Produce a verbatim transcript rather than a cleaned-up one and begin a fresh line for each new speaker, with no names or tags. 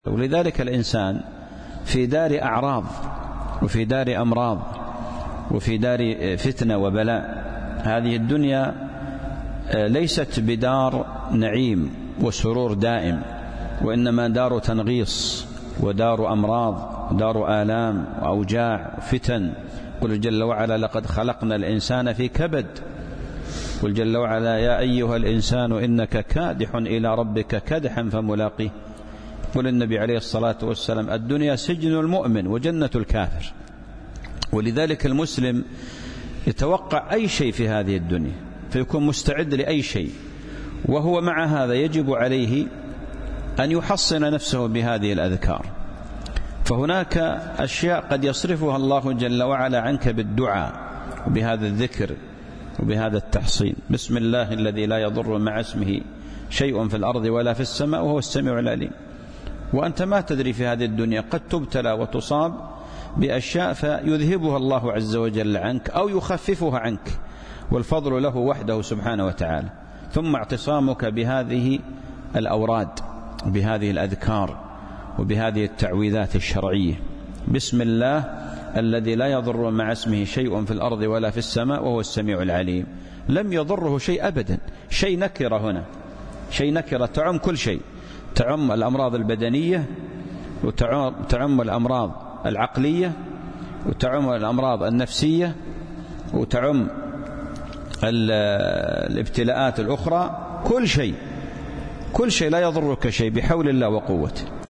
ولذلك الإنسان في دار أعراض وفي دار أمراض وفي دار فتنة وبلاء. هذه الدنيا ليست بدار نعيم وسرور دائم، وإنما دار تنغيص ودار أمراض ودار آلام وأوجاع وفتن. قل جل وعلا: لقد خلقنا الإنسان في كبد. قل جل وعلا: يا أيها الإنسان إنك كادح إلى ربك كدحا فملاقيه. قل النبي عليه الصلاة والسلام: الدنيا سجن المؤمن وجنة الكافر. ولذلك المسلم يتوقع أي شيء في هذه الدنيا فيكون مستعد لأي شيء، وهو مع هذا يجب عليه أن يحصن نفسه بهذه الأذكار. فهناك أشياء قد يصرفها الله جل وعلا عنك بالدعاء وبهذا الذكر وبهذا التحصين. بسم الله الذي لا يضر مع اسمه شيء في الأرض ولا في السماء وهو السميع العليم. وأنت ما تدري في هذه الدنيا قد تبتلى وتصاب بأشياء فيذهبها الله عز وجل عنك أو يخففها عنك، والفضل له وحده سبحانه وتعالى. ثم اعتصامك بهذه الأوراد وبهذه الأذكار وبهذه التعويذات الشرعية. بسم الله الذي لا يضر مع اسمه شيء في الأرض ولا في السماء وهو السميع العليم. لم يضره شيء أبدا، شيء نكرة هنا، شيء نكرة تعم كل شيء، تعم الأمراض البدنية وتعم الأمراض العقلية وتعم الأمراض النفسية وتعم الابتلاءات الأخرى. كل شيء كل شيء لا يضرك شيء بحول الله وقوته.